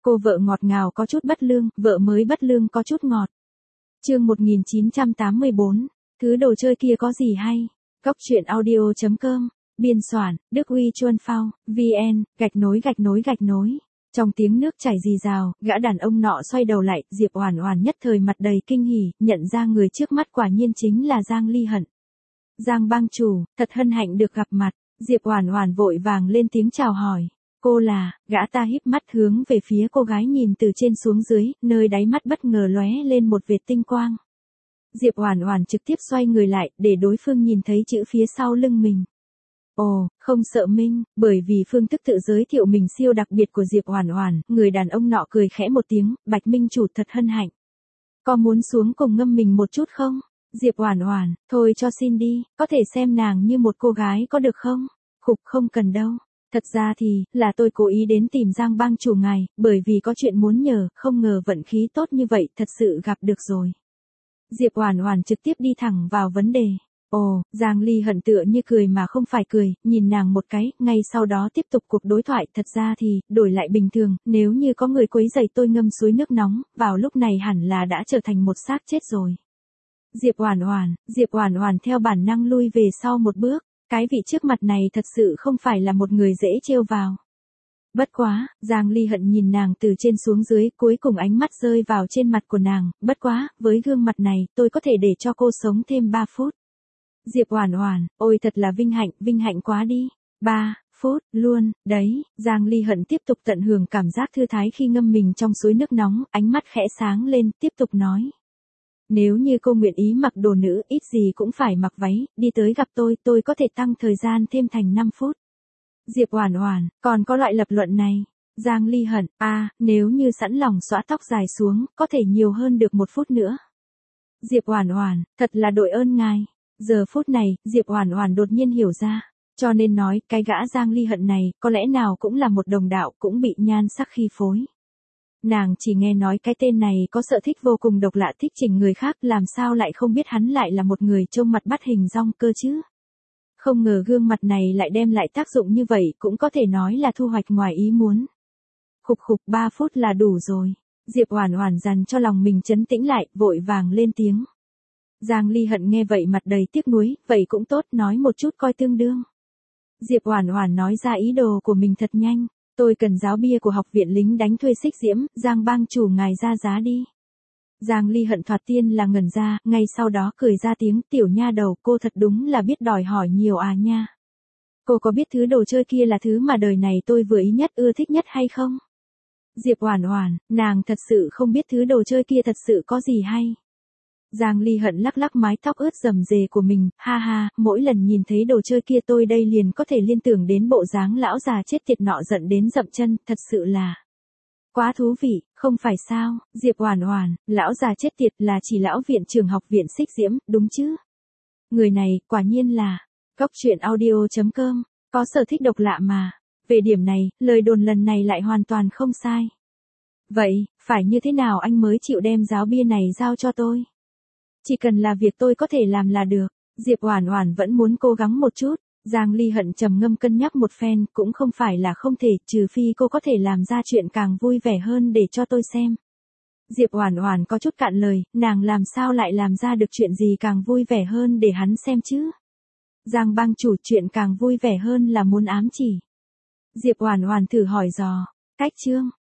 Cô vợ ngọt ngào có chút bất lương, vợ mới bất lương có chút ngọt. Chương 1984, thứ đồ chơi kia có gì hay? Góc truyện audio.com, biên soạn, Đức Uy Chuân Phao, VN, gạch nối. Trong tiếng nước chảy rì rào, gã đàn ông nọ xoay đầu lại, Diệp Oản Oản nhất thời mặt đầy kinh hỉ, nhận ra người trước mắt quả nhiên chính là Giang Ly Hận. Giang bang chủ, thật hân hạnh được gặp mặt. Diệp Oản Oản vội vàng lên tiếng chào hỏi. Cô là, gã ta híp mắt hướng về phía cô gái nhìn từ trên xuống dưới, nơi đáy mắt bất ngờ lóe lên một vệt tinh quang. Diệp Oản Oản trực tiếp xoay người lại, để đối phương nhìn thấy chữ phía sau lưng mình. Ồ, không sợ Minh, bởi vì phương thức tự giới thiệu mình siêu đặc biệt của Diệp Oản Oản, người đàn ông nọ cười khẽ một tiếng, Bạch Minh chủ thật hân hạnh. Có muốn xuống cùng ngâm mình một chút không? Diệp Oản Oản, thôi cho xin đi, có thể xem nàng như một cô gái có được không? Khục không cần đâu. Thật ra thì, là tôi cố ý đến tìm Giang bang chủ ngài, bởi vì có chuyện muốn nhờ, không ngờ vận khí tốt như vậy, thật sự gặp được rồi. Diệp Oản Oản trực tiếp đi thẳng vào vấn đề. Ồ, Giang Ly Hận tựa như cười mà không phải cười, nhìn nàng một cái, ngay sau đó tiếp tục cuộc đối thoại. Thật ra thì, đổi lại bình thường, nếu như có người quấy rầy tôi ngâm suối nước nóng, vào lúc này hẳn là đã trở thành một xác chết rồi. Diệp Oản Oản theo bản năng lui về sau một bước, cái vị trước mặt này thật sự không phải là một người dễ trêu vào. Bất quá, Giang Ly Hận nhìn nàng từ trên xuống dưới, cuối cùng ánh mắt rơi vào trên mặt của nàng, bất quá, với gương mặt này, tôi có thể để cho cô sống thêm 3 phút. Diệp Oản Oản, ôi thật là vinh hạnh quá đi. 3 phút, luôn, đấy, Giang Ly Hận tiếp tục tận hưởng cảm giác thư thái khi ngâm mình trong suối nước nóng, ánh mắt khẽ sáng lên, tiếp tục nói. Nếu như cô nguyện ý mặc đồ nữ, ít gì cũng phải mặc váy, đi tới gặp tôi có thể tăng thời gian thêm thành 5 phút. Diệp Oản Oản, còn có loại lập luận này. Giang Ly Hận, nếu như sẵn lòng xõa tóc dài xuống, có thể nhiều hơn được 1 phút nữa. Diệp Oản Oản, thật là đội ơn ngài. Giờ phút này, Diệp Oản Oản đột nhiên hiểu ra, cho nên nói, cái gã Giang Ly Hận này, có lẽ nào cũng là một đồng đạo, cũng bị nhan sắc khi phối. Nàng chỉ nghe nói cái tên này có sở thích vô cùng độc lạ, thích chỉnh người khác, làm sao lại không biết hắn lại là một người trông mặt bắt hình dong cơ chứ. Không ngờ gương mặt này lại đem lại tác dụng như vậy, cũng có thể nói là thu hoạch ngoài ý muốn. Khục 3 phút là đủ rồi. Diệp Oản Oản dằn cho lòng mình trấn tĩnh lại, vội vàng lên tiếng. Giang Ly Hận nghe vậy mặt đầy tiếc nuối, vậy cũng tốt, nói một chút coi tương đương. Diệp Oản Oản nói ra ý đồ của mình thật nhanh. Tôi cần giáo bia của học viện lính đánh thuê Xích Diễm, Giang bang chủ ngài ra giá đi. Giang Ly Hận thoạt tiên là ngẩn ra, ngay sau đó cười ra tiếng, tiểu nha đầu, cô thật đúng là biết đòi hỏi nhiều nha. Cô có biết thứ đồ chơi kia là thứ mà đời này tôi vừa ý nhất, ưa thích nhất hay không? Diệp Oản Oản, nàng thật sự không biết thứ đồ chơi kia thật sự có gì hay. Giang Ly Hận lắc lắc mái tóc ướt rầm rề của mình, ha ha, mỗi lần nhìn thấy đồ chơi kia tôi đây liền có thể liên tưởng đến bộ dáng lão già chết tiệt nọ giận đến dậm chân, thật sự là quá thú vị, không phải sao? Diệp Oản Oản, lão già chết tiệt là chỉ lão viện trưởng học viện Xích Diễm, đúng chứ? Người này, quả nhiên là Góc truyện audio.com, có sở thích độc lạ mà. Về điểm này, lời đồn lần này lại hoàn toàn không sai. Vậy, phải như thế nào anh mới chịu đem giáo bia này giao cho tôi? Chỉ cần là việc tôi có thể làm là được. Diệp Oản Oản vẫn muốn cố gắng một chút. Giang Ly Hận trầm ngâm cân nhắc một phen, cũng không phải là không thể, trừ phi cô có thể làm ra chuyện càng vui vẻ hơn để cho tôi xem. Diệp Oản Oản có chút cạn lời, nàng làm sao lại làm ra được chuyện gì càng vui vẻ hơn để hắn xem chứ? Giang bang chủ, chuyện càng vui vẻ hơn là muốn ám chỉ. Diệp Oản Oản thử hỏi dò. Cách chương